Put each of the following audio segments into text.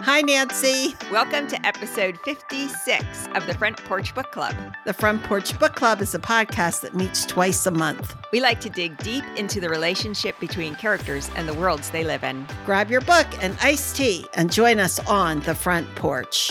Hi, Nancy. Welcome to episode 56 of the Front Porch Book Club. The Front Porch Book Club is a podcast that meets twice a month. We like to dig deep into the relationship between characters and the worlds they live in. Grab your book and iced tea and join us on the front porch.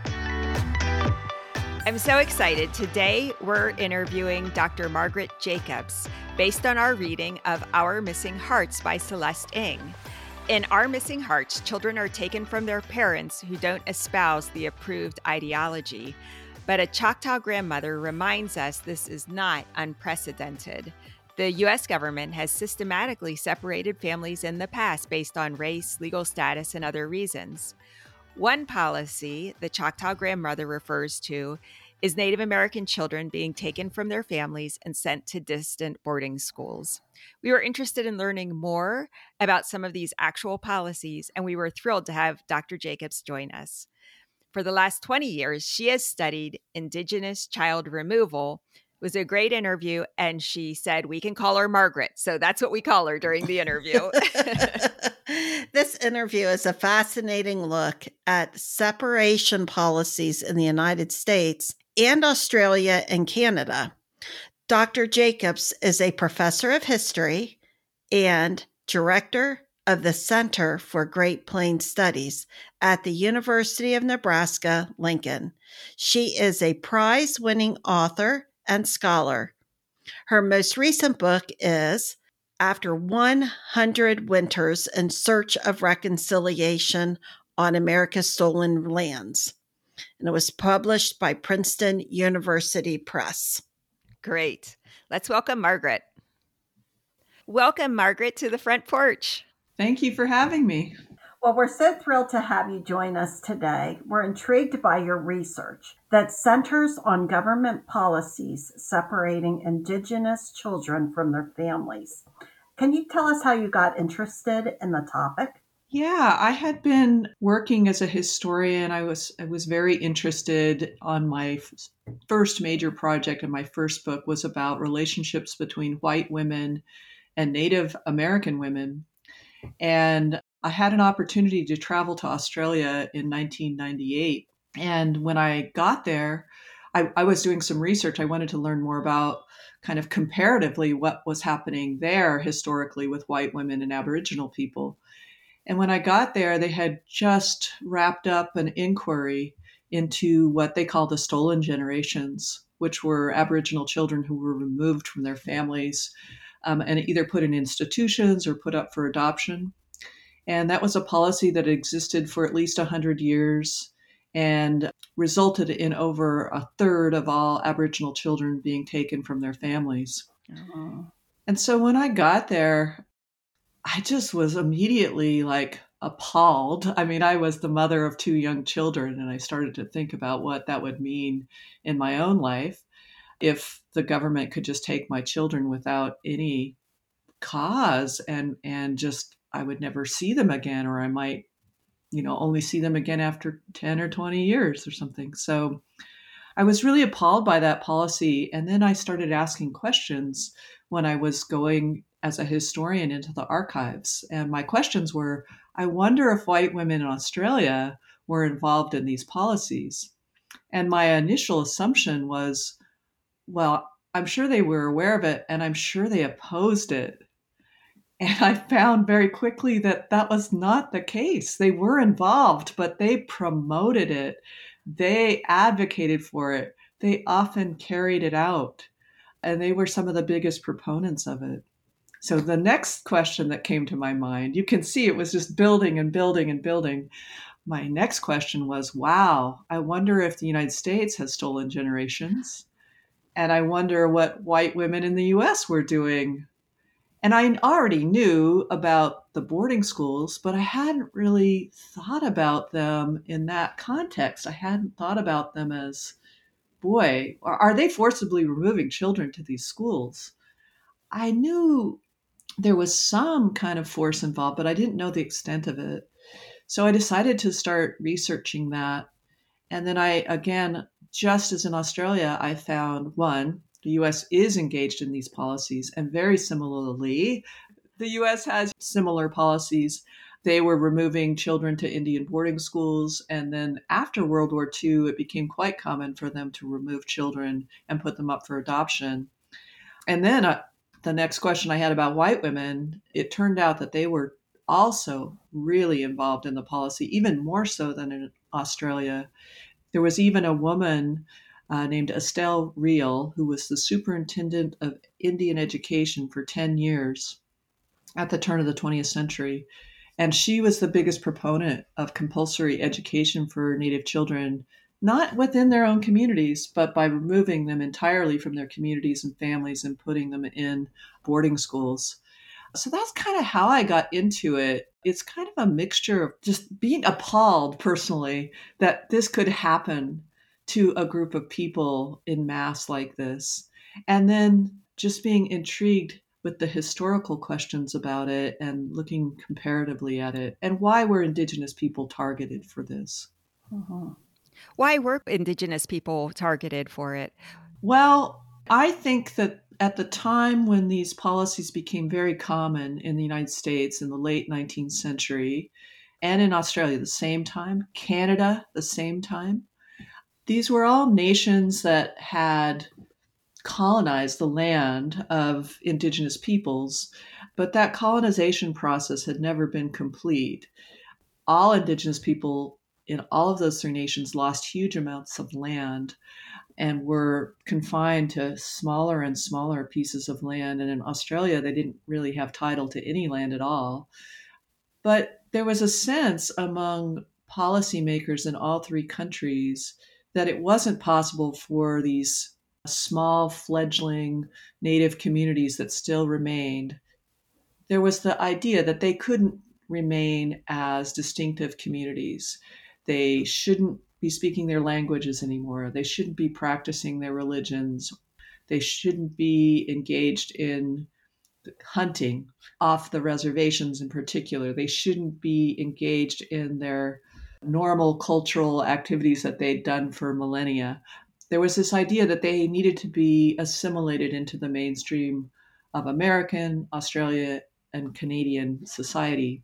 I'm so excited. Today, we're interviewing Dr. Margaret Jacobs based on our reading of Our Missing Hearts by Celeste Ng. In Our Missing Hearts, children are taken from their parents who don't espouse the approved ideology. But a Choctaw grandmother reminds us this is not unprecedented. The U.S. government has systematically separated families in the past based on race, legal status, and other reasons. One policy the Choctaw grandmother refers to is Native American children being taken from their families and sent to distant boarding schools. We were interested in learning more about some of these actual policies, and we were thrilled to have Dr. Jacobs join us. For the last 20 years, she has studied Indigenous child removal. It was a great interview, and she said we can call her Margaret. So that's what we call her during the interview. This interview is a fascinating look at separation policies in the United States and Australia and Canada. Dr. Jacobs is a professor of history and director of the Center for Great Plains Studies at the University of Nebraska, Lincoln. She is a prize-winning author and scholar. Her most recent book is After 100 Winters in Search of Reconciliation on America's Stolen Lands, and it was published by Princeton University Press. Great. Let's welcome Margaret. Welcome, Margaret, to the front porch. Thank you for having me. Well, we're so thrilled to have you join us today. We're intrigued by your research that centers on government policies separating Indigenous children from their families. Can you tell us how you got interested in the topic? Yeah, I had been working as a historian. I was very interested on my first major project, and my first book was about relationships between white women and Native American women. And I had an opportunity to travel to Australia in 1998. And when I got there, I was doing some research. I wanted to learn more about kind of comparatively what was happening there historically with white women and Aboriginal people. And when I got there, they had just wrapped up an inquiry into what they call the stolen generations, which were Aboriginal children who were removed from their families and either put in institutions or put up for adoption. And that was a policy that existed for at least 100 years and resulted in over a third of all Aboriginal children being taken from their families. Oh. And so when I got there, I just was immediately appalled. I mean, I was the mother of two young children, and I started to think about what that would mean in my own life if the government could just take my children without any cause and just I would never see them again, or I might, only see them again after 10 or 20 years or something. So I was really appalled by that policy. And then I started asking questions when I was going as a historian into the archives. And my questions were, I wonder if white women in Australia were involved in these policies. And my initial assumption was, well, I'm sure they were aware of it, and I'm sure they opposed it. And I found very quickly that that was not the case. They were involved, but they promoted it. They advocated for it. They often carried it out. And they were some of the biggest proponents of it. So the next question that came to my mind, you can see it was just building and building and building. My next question was, wow, I wonder if the United States has stolen generations. And I wonder what white women in the US were doing. And I already knew about the boarding schools, but I hadn't really thought about them in that context. I hadn't thought about them as, boy, are they forcibly removing children to these schools? I knew there was some kind of force involved, but I didn't know the extent of it. So I decided to start researching that. And then again, just as in Australia, I found one, the U.S. is engaged in these policies, and very similarly, the U.S. has similar policies They were removing children to Indian boarding schools. And then after World War II, it became quite common for them to remove children and put them up for adoption. And then the next question I had about white women, it turned out that they were also really involved in the policy, even more so than in Australia. There was even a woman named Estelle Real, who was the superintendent of Indian education for 10 years at the turn of the 20th century. And she was the biggest proponent of compulsory education for Native children, not within their own communities, but by removing them entirely from their communities and families and putting them in boarding schools. So that's kind of how I got into it. It's kind of a mixture of just being appalled personally that this could happen to a group of people in mass like this. And then just being intrigued with the historical questions about it and looking comparatively at it. And why were Indigenous people targeted for this? Mhm. Why were Indigenous people targeted for it? Well, I think that at the time when these policies became very common in the United States in the late 19th century, and in Australia the same time, Canada the same time, these were all nations that had colonized the land of Indigenous peoples, but that colonization process had never been complete. All Indigenous people in all of those three nations lost huge amounts of land and were confined to smaller and smaller pieces of land. And in Australia, they didn't really have title to any land at all. But there was a sense among policymakers in all three countries that it wasn't possible for these small fledgling Native communities that still remained. There was the idea that they couldn't remain as distinctive communities. They shouldn't be speaking their languages anymore. They shouldn't be practicing their religions. They shouldn't be engaged in hunting off the reservations in particular. They shouldn't be engaged in their normal cultural activities that they'd done for millennia. There was this idea that they needed to be assimilated into the mainstream of American, Australia, and Canadian society.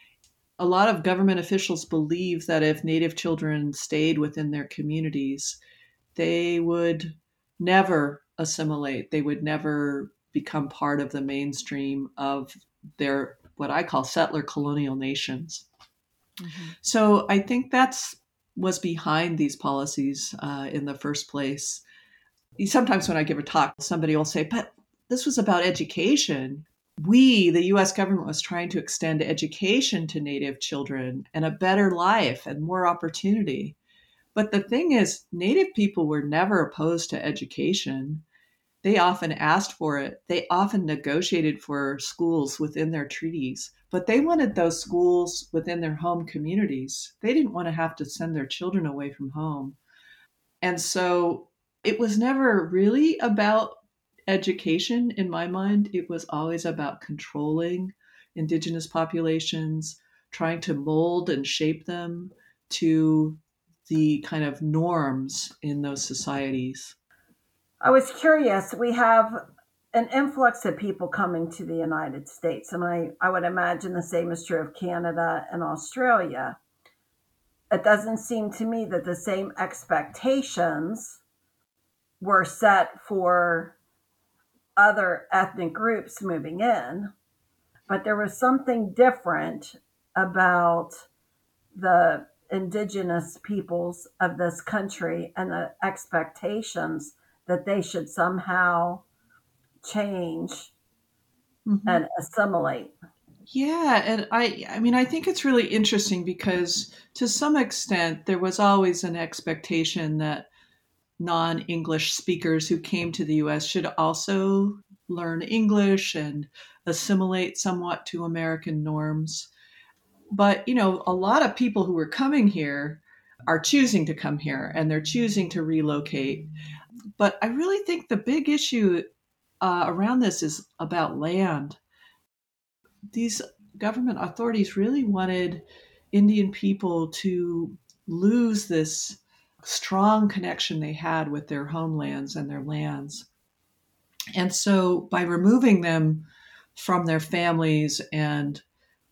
A lot of government officials believe that if Native children stayed within their communities, they would never assimilate. They would never become part of the mainstream of their, what I call settler colonial nations. Mm-hmm. So I think that's was behind these policies in the first place. Sometimes when I give a talk, somebody will say, but this was about education. The US government was trying to extend education to Native children and a better life and more opportunity. But the thing is, Native people were never opposed to education. They often asked for it. They often negotiated for schools within their treaties, but they wanted those schools within their home communities. They didn't want to have to send their children away from home. And so it was never really about education in my mind. It was always about controlling Indigenous populations, trying to mold and shape them to the kind of norms in those societies. I was curious. We have an influx of people coming to the United States, and I would imagine the same is true of Canada and Australia. It doesn't seem to me that the same expectations were set for other ethnic groups moving in, but there was something different about the Indigenous peoples of this country and the expectations that they should somehow change and assimilate. Yeah, and I mean I think it's really interesting because to some extent there was always an expectation that non-English speakers who came to the US should also learn English and assimilate somewhat to American norms. But, a lot of people who are coming here are choosing to come here and they're choosing to relocate. But I really think the big issue around this is about land. These government authorities really wanted Indian people to lose this strong connection they had with their homelands and their lands. And so by removing them from their families and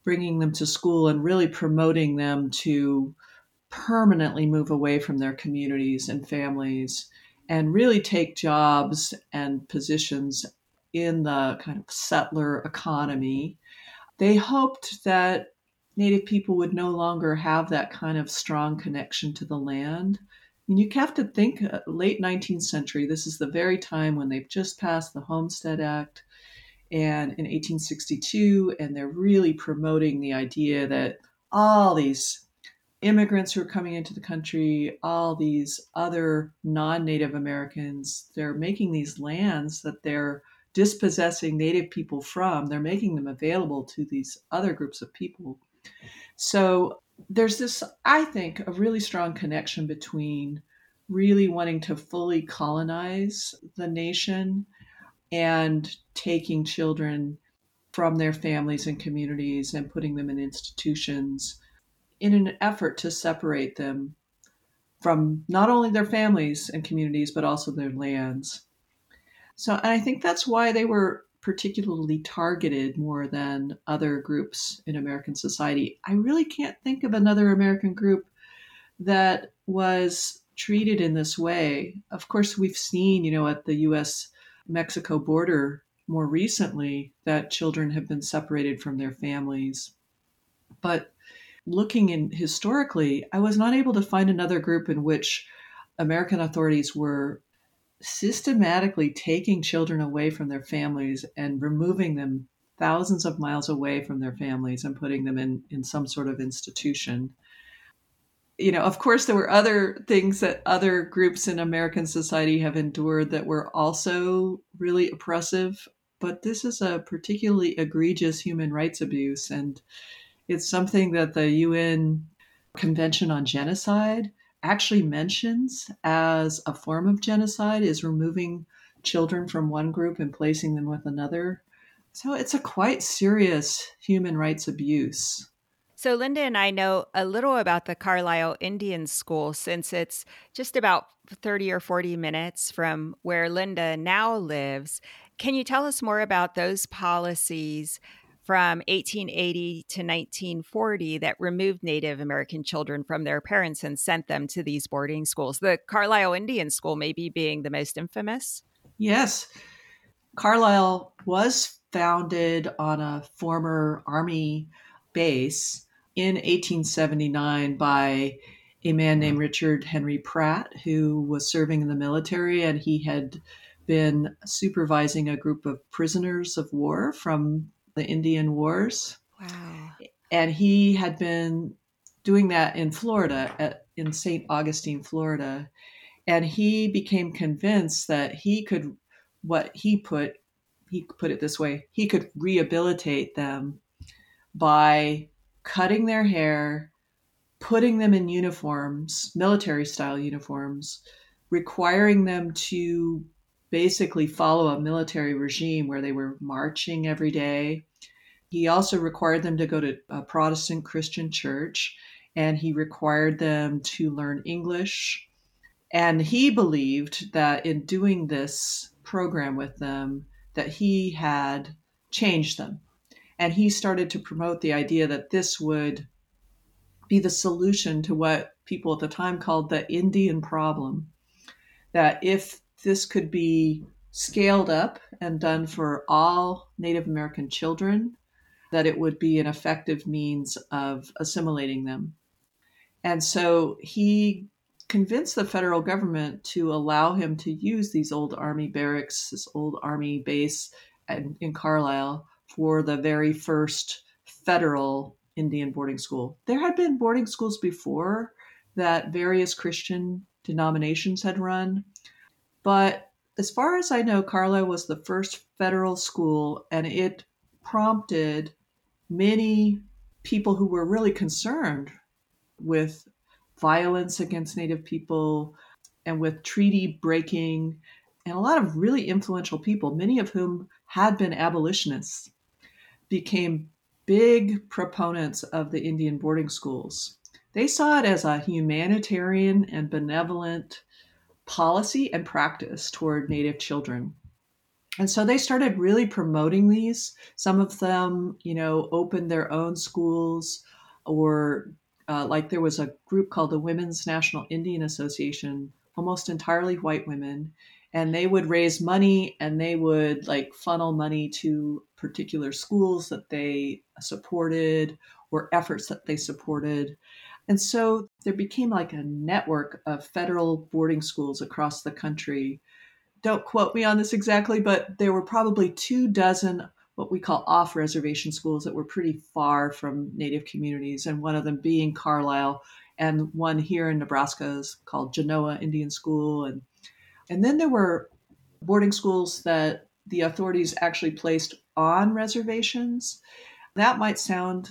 bringing them to school and really promoting them to permanently move away from their communities and families and really take jobs and positions in the kind of settler economy. They hoped that Native people would no longer have that kind of strong connection to the land. And you have to think late 19th century, this is the very time when they've just passed the Homestead Act and in 1862, and they're really promoting the idea that all these immigrants who are coming into the country, all these other non-Native Americans, they're making these lands that they're dispossessing Native people from, they're making them available to these other groups of people. So there's this, I think, a really strong connection between really wanting to fully colonize the nation and taking children from their families and communities and putting them in institutions in an effort to separate them from not only their families and communities, but also their lands. So and I think that's why they were particularly targeted more than other groups in American society. I really can't think of another American group that was treated in this way. Of course, we've seen, at the US Mexico border more recently that children have been separated from their families. But looking in historically, I was not able to find another group in which American authorities were systematically taking children away from their families and removing them thousands of miles away from their families and putting them in some sort of institution. Of course, there were other things that other groups in American society have endured that were also really oppressive, but this is a particularly egregious human rights abuse. And it's something that the UN Convention on Genocide actually mentions as a form of genocide, is removing children from one group and placing them with another. So it's a quite serious human rights abuse. So Linda and I know a little about the Carlisle Indian School since it's just about 30 or 40 minutes from where Linda now lives. Can you tell us more about those policies from 1880 to 1940 that removed Native American children from their parents and sent them to these boarding schools? The Carlisle Indian School maybe being the most infamous? Yes. Carlisle was founded on a former Army base in 1879 by a man named Richard Henry Pratt, who was serving in the military, and he had been supervising a group of prisoners of war from the Indian Wars. Wow. And he had been doing that in Florida, in St. Augustine, Florida. And he became convinced that he could, he put it this way, he could rehabilitate them by cutting their hair, putting them in uniforms, military style uniforms, requiring them to basically follow a military regime where they were marching every day. He also required them to go to a Protestant Christian church, and he required them to learn English. And he believed that in doing this program with them, that he had changed them. And he started to promote the idea that this would be the solution to what people at the time called the Indian problem. That if this could be scaled up and done for all Native American children, that it would be an effective means of assimilating them. And so he convinced the federal government to allow him to use these old Army barracks, this old Army base in Carlisle, for the very first federal Indian boarding school. There had been boarding schools before that various Christian denominations had run, but as far as I know, Carlisle was the first federal school, and it prompted many people who were really concerned with violence against Native people and with treaty breaking, and a lot of really influential people, many of whom had been abolitionists, became big proponents of the Indian boarding schools. They saw it as a humanitarian and benevolent policy and practice toward Native children. And so they started really promoting these. Some of them, opened their own schools, or like there was a group called the Women's National Indian Association, almost entirely white women. And they would raise money and they would like funnel money to particular schools that they supported or efforts that they supported. And so there became like a network of federal boarding schools across the country. Don't quote me on this exactly, but there were probably 24 what we call off reservation schools that were pretty far from Native communities, and one of them being Carlisle, and one here in Nebraska is called Genoa Indian School. And then there were boarding schools that the authorities actually placed on reservations. That might sound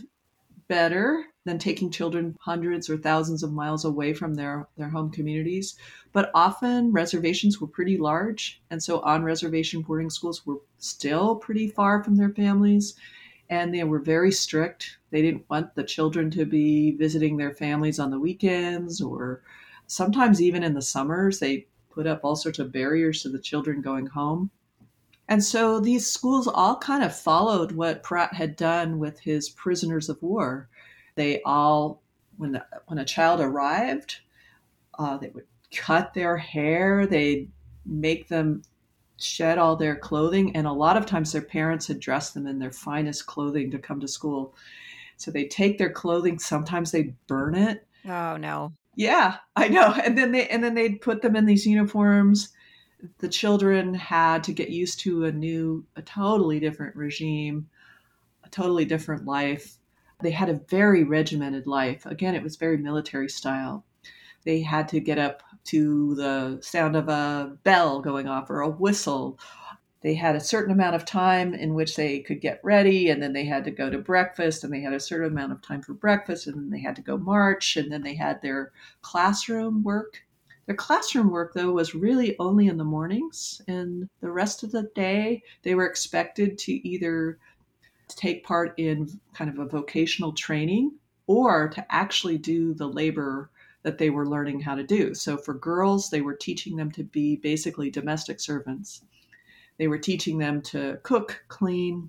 better than taking children hundreds or thousands of miles away from their home communities. But often reservations were pretty large. And so on reservation boarding schools were still pretty far from their families. And they were very strict. They didn't want the children to be visiting their families on the weekends, or sometimes even in the summers. They put up all sorts of barriers to the children going home. And so these schools all kind of followed what Pratt had done with his prisoners of war. They all, when a child arrived, they would cut their hair, they'd make them shed all their clothing, and a lot of times their parents had dressed them in their finest clothing to come to school. So they take their clothing, sometimes they burn it. Oh no. Yeah, I know. And then they'd put them in these uniforms. The children had to get used to a totally different regime, a totally different life. They had a very regimented life. Again, it was very military style. They had to get up to the sound of a bell going off or a whistle. They had a certain amount of time in which they could get ready, and then they had to go to breakfast, and they had a certain amount of time for breakfast, and then they had to go march, and then they had their classroom work. Their classroom work, though, was really only in the mornings, and the rest of the day they were expected to either take part in kind of a vocational training or to actually do the labor that they were learning how to do. So for girls, they were teaching them to be basically domestic servants. They were teaching them to cook, clean,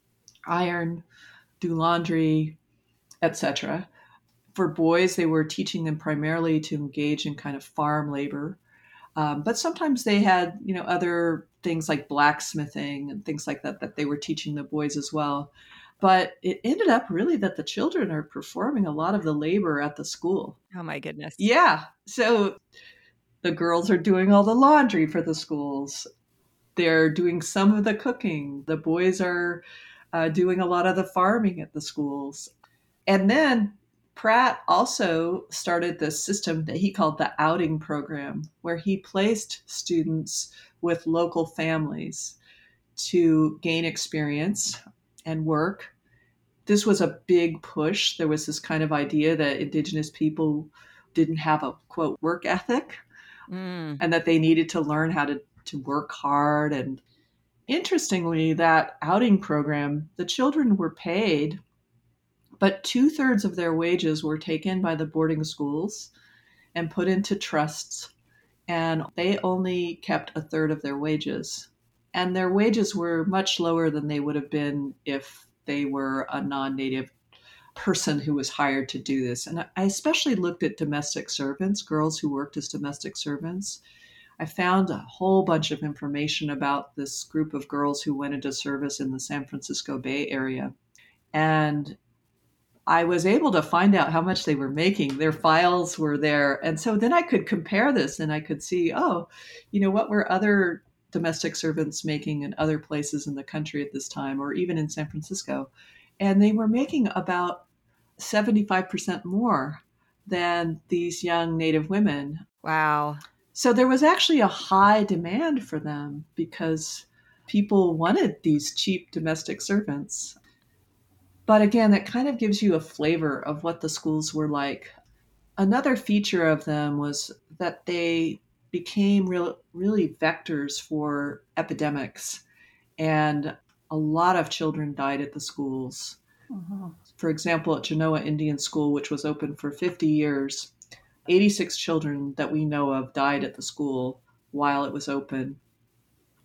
iron, do laundry, etc. For boys, they were teaching them primarily to engage in kind of farm labor. But sometimes they had, other things like blacksmithing and things like that they were teaching the boys as well. But it ended up really that the children are performing a lot of the labor at the school. Oh my goodness. Yeah. So the girls are doing all the laundry for the schools. They're doing some of the cooking. The boys are doing a lot of the farming at the schools. And then Pratt also started this system that he called the outing program, where he placed students with local families to gain experience and work. This was a big push. There was this kind of idea that Indigenous people didn't have a, quote, work ethic, and that they needed to learn how to work hard. And interestingly, that outing program, the children were paid, but 2/3 of their wages were taken by the boarding schools and put into trusts, and they only kept 1/3 of their wages. And their wages were much lower than they would have been if they were a non-Native person who was hired to do this. And I especially looked at domestic servants, girls who worked as domestic servants. I found a whole bunch of information about this group of girls who went into service in the San Francisco Bay Area. And I was able to find out how much they were making. Their files were there. And so then I could compare this and I could see, what were other domestic servants making in other places in the country at this time, or even in San Francisco. And they were making about 75% more than these young Native women. Wow. So there was actually a high demand for them because people wanted these cheap domestic servants. But again, that kind of gives you a flavor of what the schools were like. Another feature of them was that they became really vectors for epidemics, and a lot of children died at the schools. Uh-huh. For example, at Genoa Indian School, which was open for 50 years, 86 children that we know of died at the school while it was open.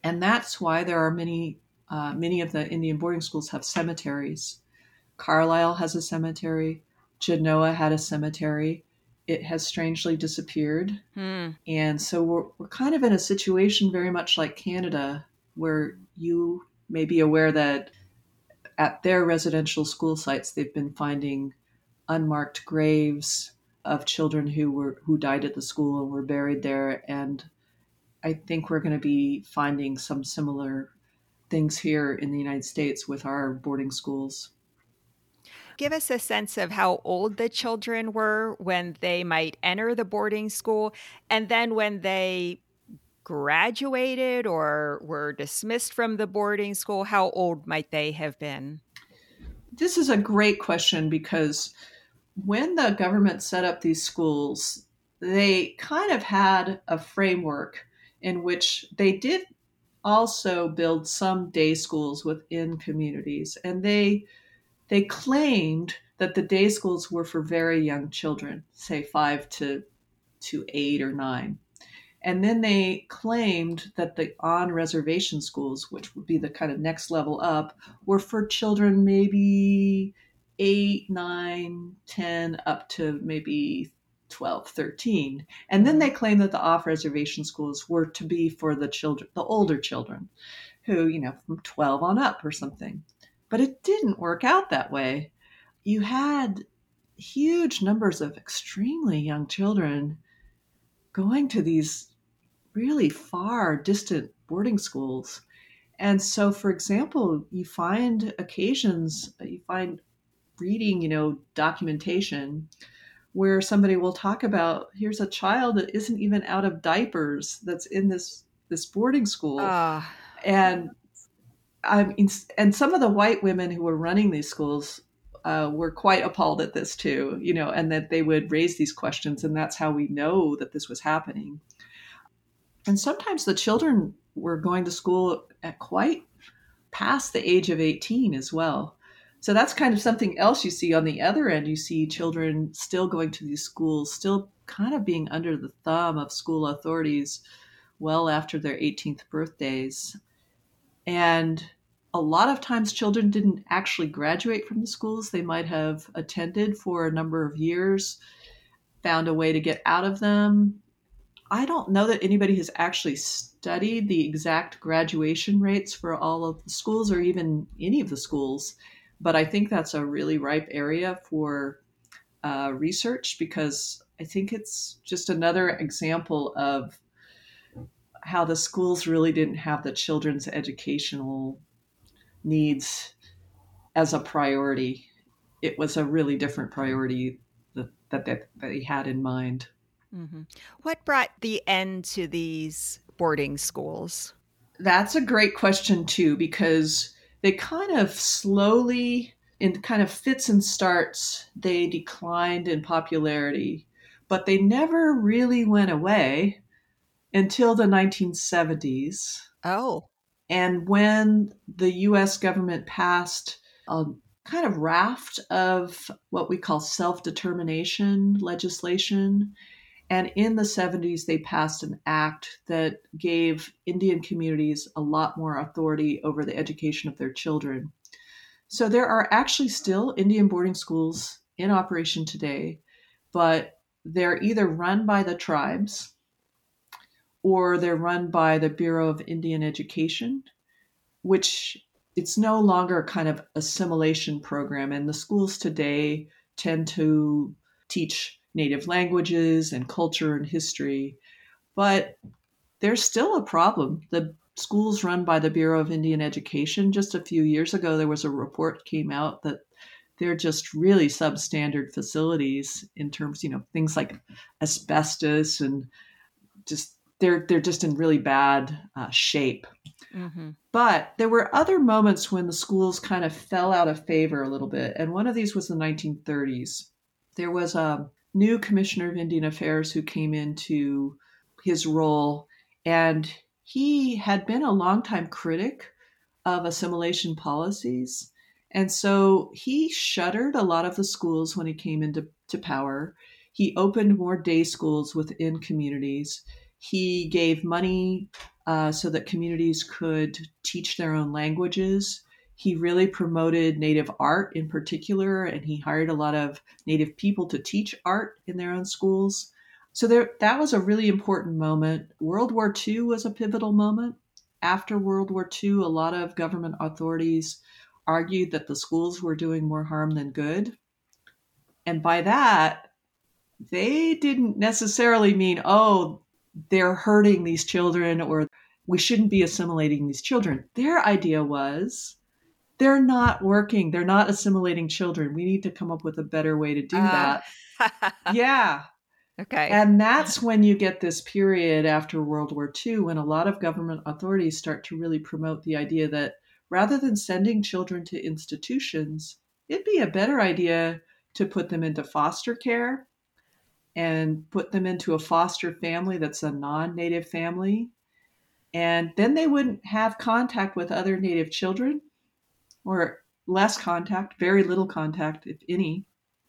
And that's why there are many of the Indian boarding schools have cemeteries. Carlisle has a cemetery. Genoa had a cemetery. It has strangely disappeared. And so we're kind of in a situation very much like Canada, where you may be aware that at their residential school sites, they've been finding unmarked graves of children who died at the school and were buried there. And I think we're going to be finding some similar things here in the United States with our boarding schools. Give us a sense of how old the children were when they might enter the boarding school, and then when they graduated or were dismissed from the boarding school, how old might they have been? This is a great question because when the government set up these schools, they kind of had a framework in which they did also build some day schools within communities. And they claimed that the day schools were for very young children, say 5 to 8 or 9. And then they claimed that the on-reservation schools, which would be the kind of next level up, were for children maybe 8, 9, 10, up to maybe 12, 13. And then they claimed that the off-reservation schools were to be for the children, the older children, who, from 12 on up or something. But it didn't work out that way. You had huge numbers of extremely young children going to these really far distant boarding schools. And so, for example, you find reading, documentation where somebody will talk about, here's a child that isn't even out of diapers that's in this boarding school. And and some of the white women who were running these schools were quite appalled at this too, and that they would raise these questions. And that's how we know that this was happening. And sometimes the children were going to school at quite past the age of 18 as well. So that's kind of something else you see on the other end. You see children still going to these schools, still kind of being under the thumb of school authorities well after their 18th birthdays. And a lot of times children didn't actually graduate from the schools. They might have attended for a number of years, found a way to get out of them. I don't know that anybody has actually studied the exact graduation rates for all of the schools or even any of the schools, but I think that's a really ripe area for research, because I think it's just another example of how the schools really didn't have the children's educational needs as a priority. It was a really different priority that they had in mind. Mm-hmm. What brought the end to these boarding schools? That's a great question too, because they kind of slowly, in kind of fits and starts, they declined in popularity, but they never really went away until the 1970s. Oh. And when the US government passed a kind of raft of what we call self-determination legislation, and in the 70s, they passed an act that gave Indian communities a lot more authority over the education of their children. So there are actually still Indian boarding schools in operation today, but they're either run by the tribes or they're run by the Bureau of Indian Education, which it's no longer kind of assimilation program. And the schools today tend to teach native languages and culture and history, but there's still a problem. The schools run by the Bureau of Indian Education, just a few years ago, there was a report came out that they're just really substandard facilities in terms, things like asbestos, and just they're just in really bad shape. Mm-hmm. But there were other moments when the schools kind of fell out of favor a little bit, and one of these was the 1930s. There was a new commissioner of Indian Affairs who came into his role, and he had been a longtime critic of assimilation policies. And so he shuttered a lot of the schools when he came into power. He opened more day schools within communities. He gave money so that communities could teach their own languages. He really promoted Native art in particular, and he hired a lot of Native people to teach art in their own schools. So that was a really important moment. World War II was a pivotal moment. After World War II, a lot of government authorities argued that the schools were doing more harm than good. And by that, they didn't necessarily mean, oh, they're hurting these children or we shouldn't be assimilating these children. Their idea was they're not working. They're not assimilating children. We need to come up with a better way to do that. Yeah. Okay. And that's when you get this period after World War II when a lot of government authorities start to really promote the idea that rather than sending children to institutions, it'd be a better idea to put them into foster care and put them into a foster family that's a non-Native family. And then they wouldn't have contact with other Native children, or less contact, very little contact, if any.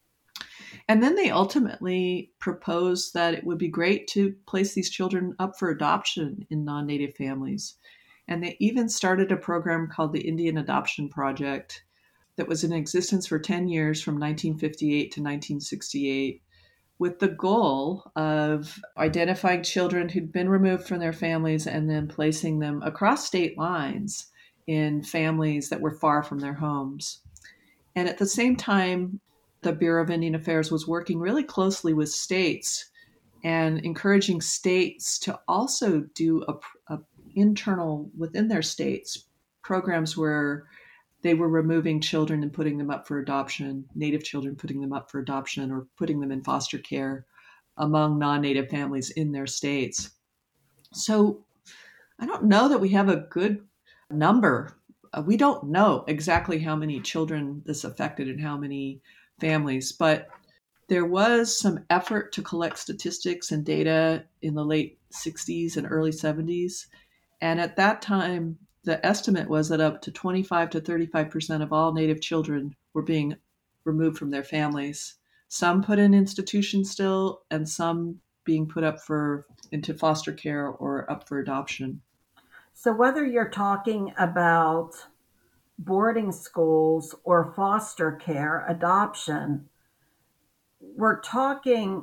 And then they ultimately proposed that it would be great to place these children up for adoption in non-Native families. And they even started a program called the Indian Adoption Project that was in existence for 10 years from 1958 to 1968, with the goal of identifying children who'd been removed from their families and then placing them across state lines in families that were far from their homes. And at the same time, the Bureau of Indian Affairs was working really closely with states and encouraging states to also do a internal, within their states, programs where they were removing children and putting them up for adoption, Native children putting them up for adoption or putting them in foster care among non-Native families in their states. So I don't know that we have a good number. We don't know exactly how many children this affected and how many families, but there was some effort to collect statistics and data in the late 60s and early 70s. And at that time, the estimate was that up to 25 to 35% of all Native children were being removed from their families. Some put in institutions still, and some being put up into foster care or up for adoption. So whether you're talking about boarding schools or foster care, adoption, we're talking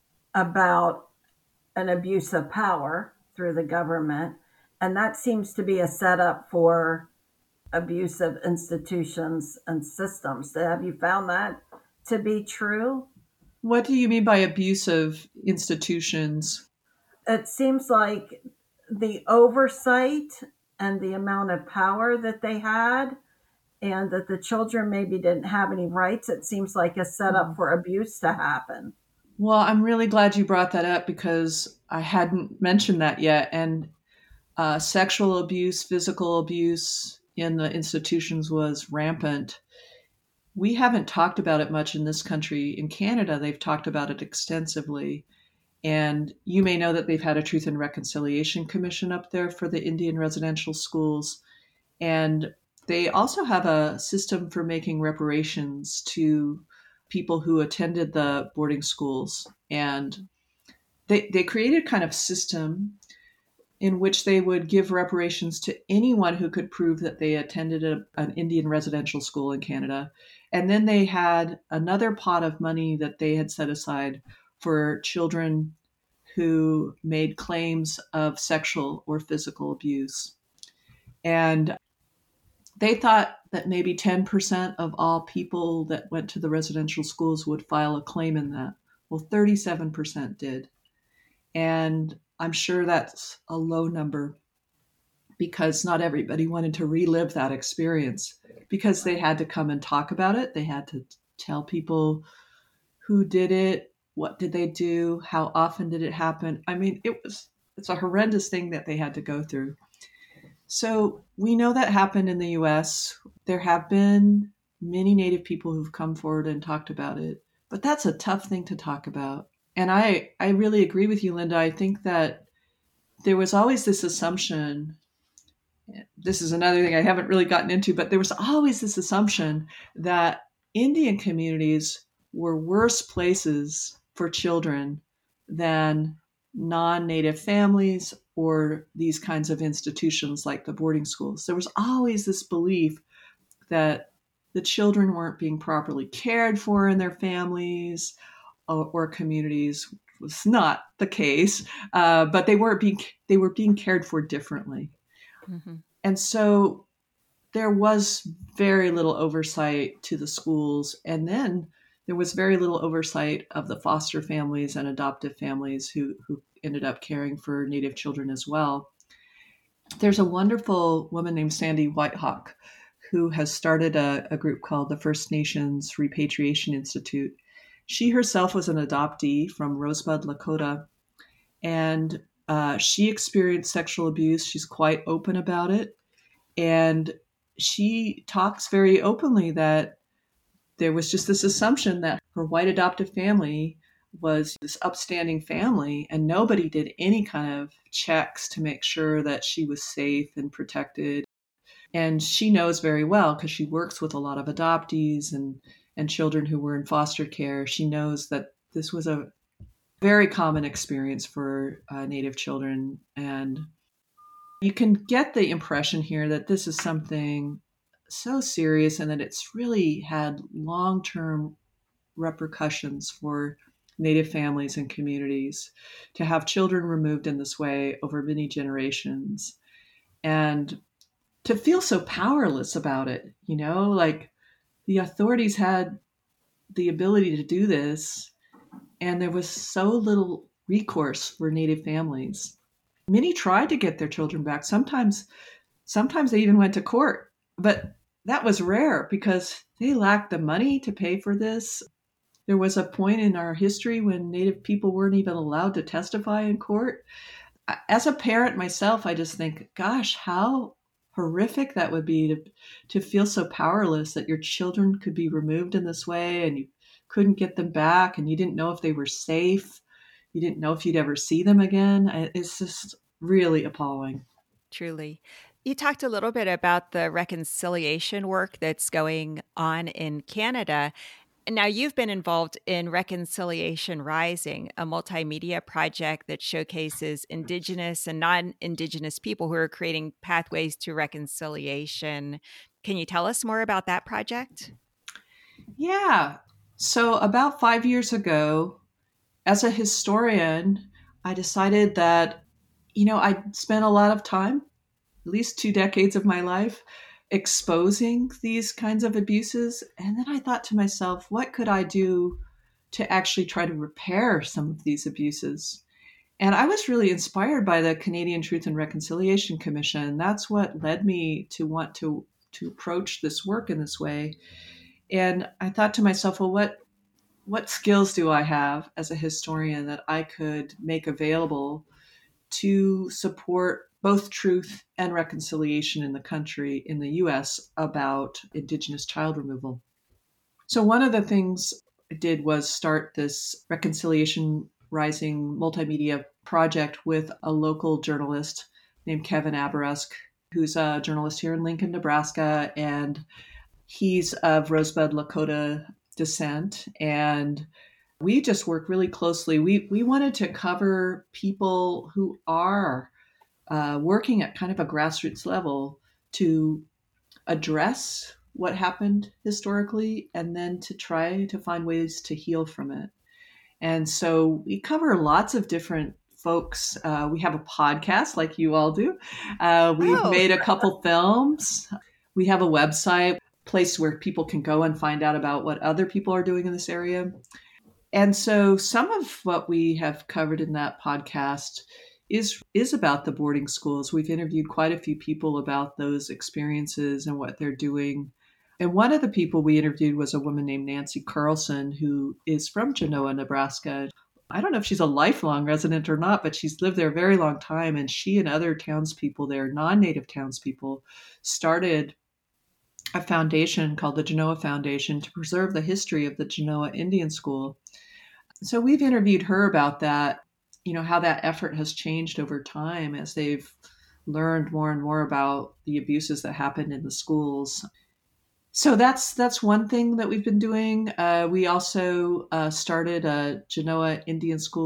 about an abuse of power through the government. And that seems to be a setup for abusive institutions and systems. Have you found that to be true? What do you mean by abusive institutions? It seems like the oversight and the amount of power that they had, and that the children maybe didn't have any rights, it seems like a setup for abuse to happen. Well, I'm really glad you brought that up because I hadn't mentioned that yet. And sexual abuse, physical abuse in the institutions was rampant. We haven't talked about it much in this country. In Canada, they've talked about it extensively. And you may know that they've had a Truth and Reconciliation Commission up there for the Indian residential schools. And they also have a system for making reparations to people who attended the boarding schools. And they created kind of system in which they would give reparations to anyone who could prove that they attended an Indian residential school in Canada. And then they had another pot of money that they had set aside for children who made claims of sexual or physical abuse. And they thought that maybe 10% of all people that went to the residential schools would file a claim in that. Well, 37% did. And I'm sure that's a low number because not everybody wanted to relive that experience because they had to come and talk about it. They had to tell people who did it, what did they do, how often did it happen. I mean, it's a horrendous thing that they had to go through. So we know that happened in the US. There have been many Native people who've come forward and talked about it, but that's a tough thing to talk about. And I really agree with you, Linda. I think that there was always this assumption, this is another thing I haven't really gotten into, but there was always this assumption that Indian communities were worse places for children than non-Native families or these kinds of institutions like the boarding schools. There was always this belief that the children weren't being properly cared for in their families or communities. Was not the case, but they were being cared for differently. Mm-hmm. And so there was very little oversight to the schools. And then there was very little oversight of the foster families and adoptive families who ended up caring for Native children as well. There's a wonderful woman named Sandy Whitehawk who has started a group called the First Nations Repatriation Institute. She herself was an adoptee from Rosebud, Lakota, and she experienced sexual abuse. She's quite open about it. And she talks very openly that there was just this assumption that her white adoptive family was this upstanding family, and nobody did any kind of checks to make sure that she was safe and protected. And she knows very well, because she works with a lot of adoptees and children who were in foster care. She knows that this was a very common experience for Native children. And you can get the impression here that this is something so serious and that it's really had long-term repercussions for Native families and communities to have children removed in this way over many generations and to feel so powerless about it. Like the authorities had the ability to do this, and there was so little recourse for Native families. Many tried to get their children back. Sometimes they even went to court, but that was rare because they lacked the money to pay for this. There was a point in our history when Native people weren't even allowed to testify in court. As a parent myself, I just think, gosh, how horrific that would be to feel so powerless that your children could be removed in this way and you couldn't get them back and you didn't know if they were safe. You didn't know if you'd ever see them again. It's just really appalling. Truly. You talked a little bit about the reconciliation work that's going on in Canada. Now, you've been involved in Reconciliation Rising, a multimedia project that showcases Indigenous and non-Indigenous people who are creating pathways to reconciliation. Can you tell us more about that project? Yeah. So about 5 years ago, as a historian, I decided that, I spent a lot of time, at least 2 decades of my life, exposing these kinds of abuses. And then I thought to myself, what could I do to actually try to repair some of these abuses? And I was really inspired by the Canadian Truth and Reconciliation Commission. That's what led me to want to approach this work in this way. And I thought to myself, well, what skills do I have as a historian that I could make available to support both truth and reconciliation in the country, in the US, about Indigenous child removal? So one of the things I did was start this Reconciliation Rising multimedia project with a local journalist named Kevin Aberusk, who's a journalist here in Lincoln, Nebraska, and he's of Rosebud Lakota descent. And we just work really closely. We wanted to cover people who are working at kind of a grassroots level to address what happened historically and then to try to find ways to heal from it. And so we cover lots of different folks. We have a podcast like you all do. We've made a couple films. We have a website, place where people can go and find out about what other people are doing in this area. And so some of what we have covered in that podcast is about the boarding schools. We've interviewed quite a few people about those experiences and what they're doing. And one of the people we interviewed was a woman named Nancy Carlson, who is from Genoa, Nebraska. I don't know if she's a lifelong resident or not, but she's lived there a very long time. And she and other townspeople there, non-Native townspeople, started a foundation called the Genoa Foundation to preserve the history of the Genoa Indian School. So we've interviewed her about that, how that effort has changed over time as they've learned more and more about the abuses that happened in the schools. So that's one thing that we've been doing. We also started a Genoa Indian School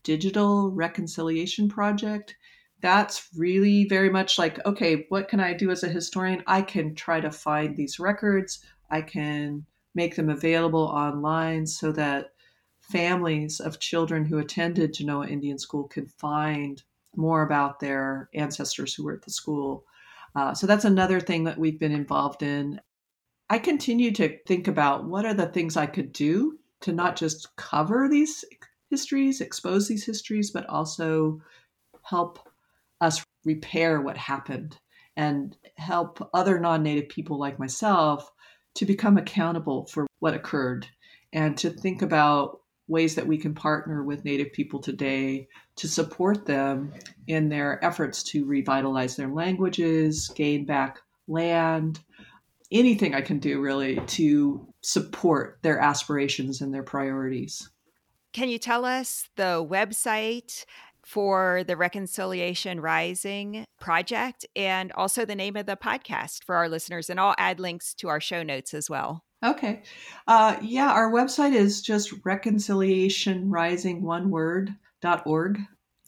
digital reconciliation project. That's really very much like, okay, what can I do as a historian? I can try to find these records. I can make them available online so that families of children who attended Genoa Indian School can find more about their ancestors who were at the school. So that's another thing that we've been involved in. I continue to think about what are the things I could do to not just cover these histories, expose these histories, but also help us repair what happened and help other non-Native people like myself to become accountable for what occurred and to think about ways that we can partner with Native people today to support them in their efforts to revitalize their languages, gain back land, anything I can do really to support their aspirations and their priorities. Can you tell us the website for the Reconciliation Rising project and also the name of the podcast for our listeners? And I'll add links to our show notes as well. Okay. Yeah, our website is just reconciliationrising.org.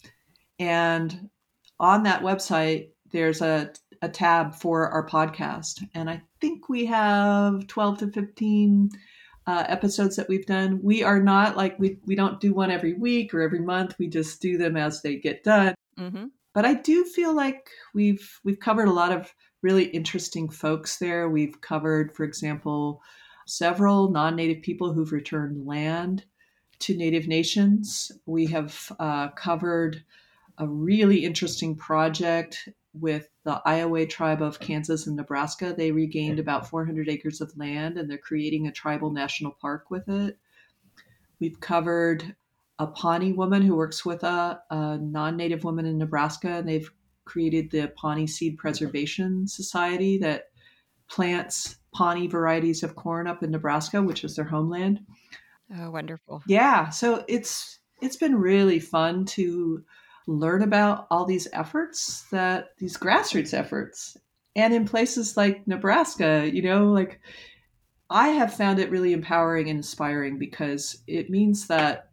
And on that website, there's a tab for our podcast. And I think we have 12 to 15 episodes that we've done. We are not like, we don't do one every week or every month. We just do them as they get done. Mm-hmm. But I do feel like we've covered a lot of really interesting folks there. We've covered, for example, several non-Native people who've returned land to Native nations. We have covered a really interesting project with the Iowa tribe of Kansas and Nebraska. They regained about 400 acres of land and they're creating a tribal national park with it. We've covered a Pawnee woman who works with a non-Native woman in Nebraska, and they've created the Pawnee Seed Preservation Society that plants Pawnee varieties of corn up in Nebraska, which is their homeland. Oh, wonderful. Yeah, so it's been really fun to learn about all these efforts, these grassroots efforts. And in places like Nebraska, like I have found it really empowering and inspiring because it means that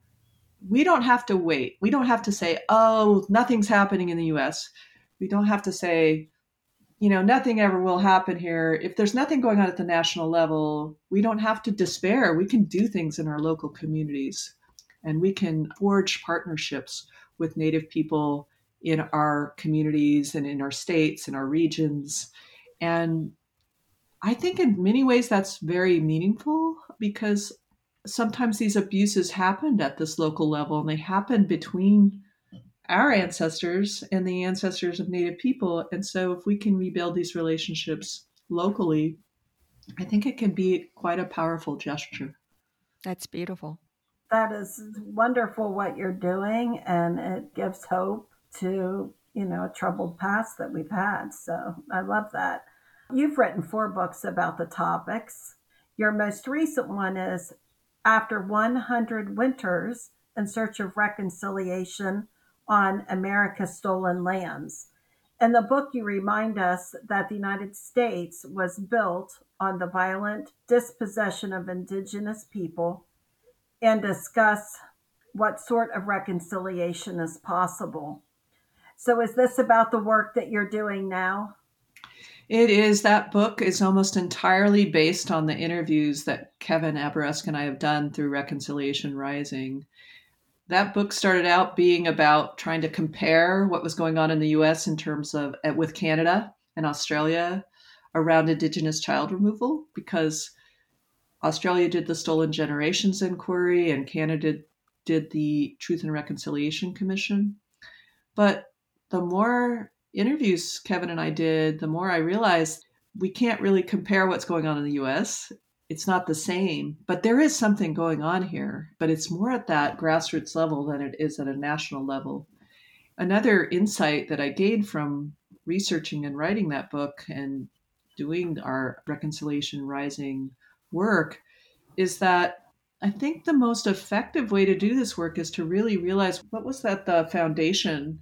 we don't have to wait. We don't have to say, oh, nothing's happening in the US. We don't have to say, nothing ever will happen here. If there's nothing going on at the national level, we don't have to despair. We can do things in our local communities and we can forge partnerships with Native people in our communities and in our states and our regions. And I think in many ways that's very meaningful because sometimes these abuses happened at this local level and they happened between our ancestors and the ancestors of Native people. And so if we can rebuild these relationships locally, I think it can be quite a powerful gesture. That's beautiful. That is wonderful what you're doing, and it gives hope to, a troubled past that we've had. So I love that. You've written 4 books about the topics. Your most recent one is After 100 Winters in Search of Reconciliation on America's Stolen Lands. In the book, you remind us that the United States was built on the violent dispossession of indigenous people and discuss what sort of reconciliation is possible. So is this about the work that you're doing now? It is. That book is almost entirely based on the interviews that Kevin Abourezk and I have done through Reconciliation Rising. That book started out being about trying to compare what was going on in the U.S. in terms of with Canada and Australia around Indigenous child removal, because Australia did the Stolen Generations Inquiry and Canada did the Truth and Reconciliation Commission. But the more interviews Kevin and I did, the more I realized we can't really compare what's going on in the U.S. It's not the same, but there is something going on here, but it's more at that grassroots level than it is at a national level. Another insight that I gained from researching and writing that book and doing our Reconciliation Rising work is that I think the most effective way to do this work is to really realize what was at the foundation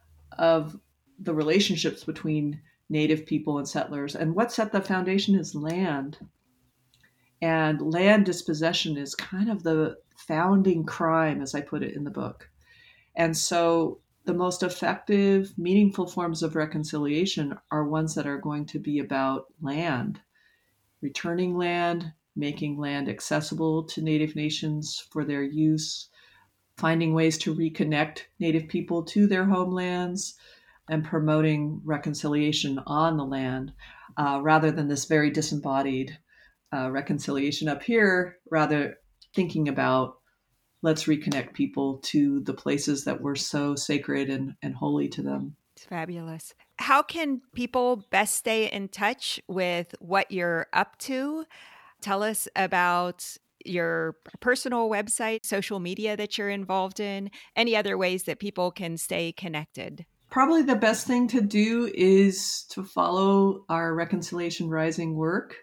of the relationships between Native people and settlers. And what's at the foundation is land. And land dispossession is kind of the founding crime, as I put it in the book. And so the most effective, meaningful forms of reconciliation are ones that are going to be about land, returning land, making land accessible to Native nations for their use, finding ways to reconnect Native people to their homelands, and promoting reconciliation on the land, rather than this very disembodied reconciliation up here, rather thinking about let's reconnect people to the places that were so sacred and holy to them. It's fabulous. How can people best stay in touch with what you're up to? Tell us about your personal website, social media that you're involved in, any other ways that people can stay connected. Probably the best thing to do is to follow our Reconciliation Rising work.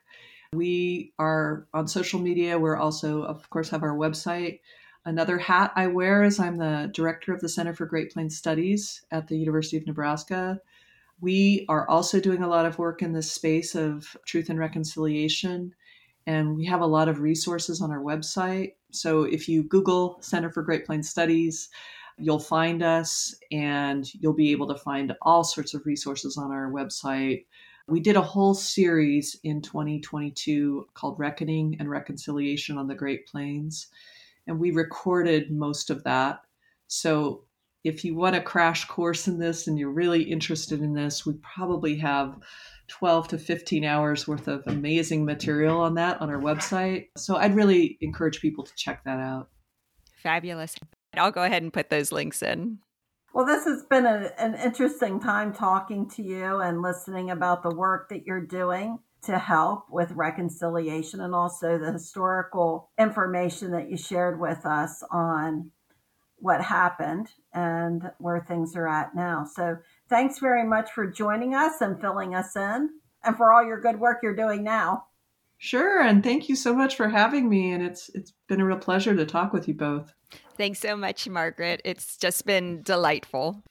We are on social media. We're also, of course, have our website. Another hat I wear is I'm the director of the Center for Great Plains Studies at the University of Nebraska. We are also doing a lot of work in this space of truth and reconciliation, and we have a lot of resources on our website. So if you Google Center for Great Plains Studies, you'll find us, and you'll be able to find all sorts of resources on our website. We did a whole series in 2022 called Reckoning and Reconciliation on the Great Plains, and we recorded most of that. So if you want a crash course in this and you're really interested in this, we probably have 12 to 15 hours worth of amazing material on that on our website. So I'd really encourage people to check that out. Fabulous. I'll go ahead and put those links in. Well, this has been an interesting time talking to you and listening about the work that you're doing to help with reconciliation, and also the historical information that you shared with us on what happened and where things are at now. So thanks very much for joining us and filling us in, and for all your good work you're doing now. Sure, and thank you so much for having me, and it's been a real pleasure to talk with you both. Thanks so much, Margaret. It's just been delightful.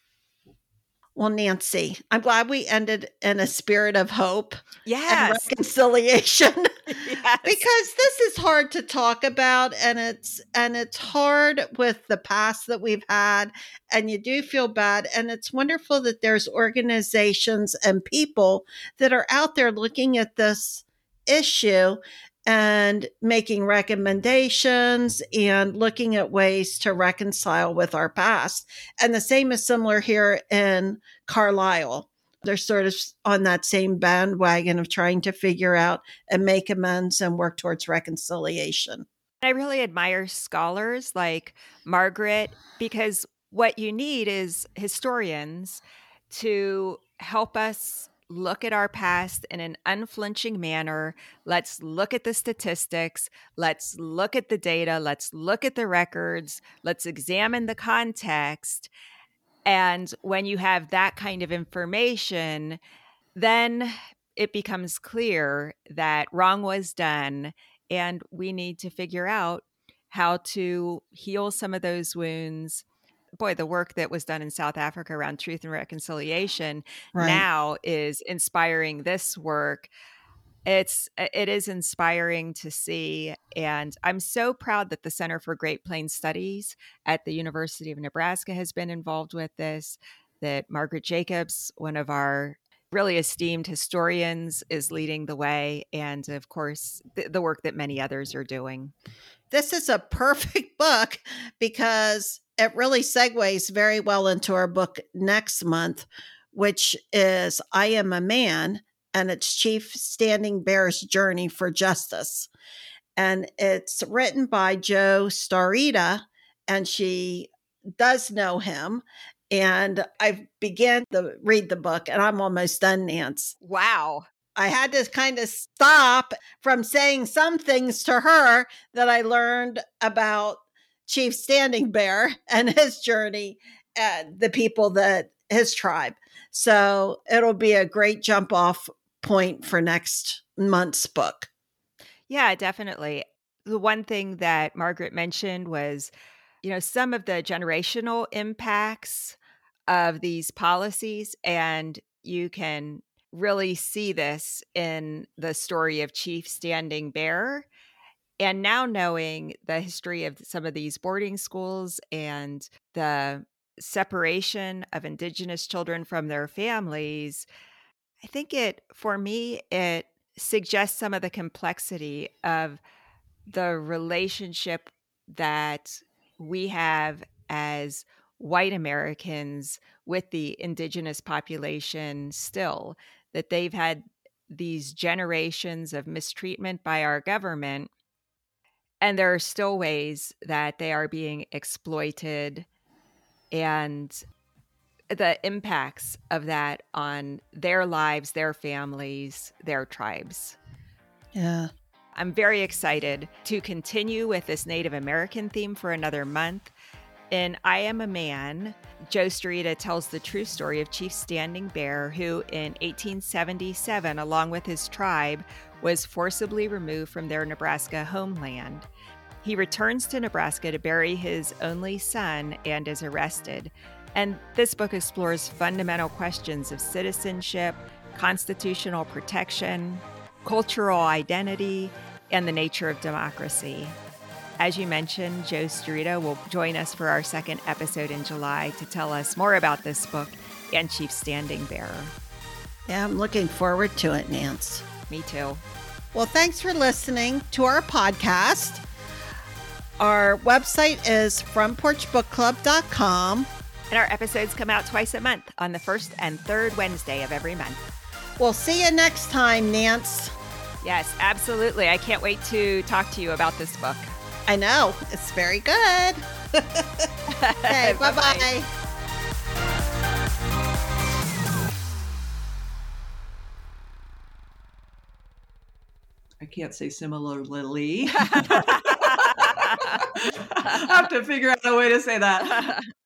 Well, Nancy, I'm glad we ended in a spirit of hope and Yes. reconciliation. Yes. Because this is hard to talk about, and it's hard with the past that we've had, and you do feel bad. And it's wonderful that there's organizations and people that are out there looking at this issue and making recommendations and looking at ways to reconcile with our past. And the same is similar here in Carlisle. They're sort of on that same bandwagon of trying to figure out and make amends and work towards reconciliation. I really admire scholars like Margaret, because what you need is historians to help us look at our past in an unflinching manner. Let's look at the statistics. Let's look at the data. Let's look at the records. Let's examine the context. And when you have that kind of information, then it becomes clear that wrong was done, and we need to figure out how to heal some of those wounds. Boy, the work that was done in South Africa around truth and reconciliation now is inspiring this work. It is inspiring to see, and I'm so proud that the Center for Great Plains Studies at the University of Nebraska has been involved with this, that Margaret Jacobs, one of our really esteemed historians, is leading the way, and of course, the work that many others are doing. This is a perfect book because it really segues very well into our book next month, which is I Am a Man, and it's Chief Standing Bear's Journey for Justice. And it's written by Jo Starita, and she does know him. And I began to read the book, and I'm almost done, Nance. Wow. I had to kind of stop from saying some things to her that I learned about Chief Standing Bear and his journey and the people that his tribe. So it'll be a great jump off point for next month's book. Yeah, definitely. The one thing that Margaret mentioned was, some of the generational impacts of these policies, and you can really see this in the story of Chief Standing Bear. And now knowing the history of some of these boarding schools and the separation of Indigenous children from their families, I think for me, it suggests some of the complexity of the relationship that we have as white Americans with the Indigenous population still, that they've had these generations of mistreatment by our government. And there are still ways that they are being exploited, and the impacts of that on their lives, their families, their tribes. Yeah. I'm very excited to continue with this Native American theme for another month. In I Am a Man, Joe Starita tells the true story of Chief Standing Bear, who in 1877, along with his tribe, was forcibly removed from their Nebraska homeland. He returns to Nebraska to bury his only son and is arrested. And this book explores fundamental questions of citizenship, constitutional protection, cultural identity, and the nature of democracy. As you mentioned, Joe Starita will join us for our second episode in July to tell us more about this book and Chief Standing Bear. Yeah, I'm looking forward to it, Nance. Me too. Well, thanks for listening to our podcast. Our website is frontporchbookclub.com. And our episodes come out twice a month on the first and third Wednesday of every month. We'll see you next time, Nance. Yes, absolutely. I can't wait to talk to you about this book. I know. It's very good. Okay, bye-bye. I can't say similarly. I have to figure out a way to say that.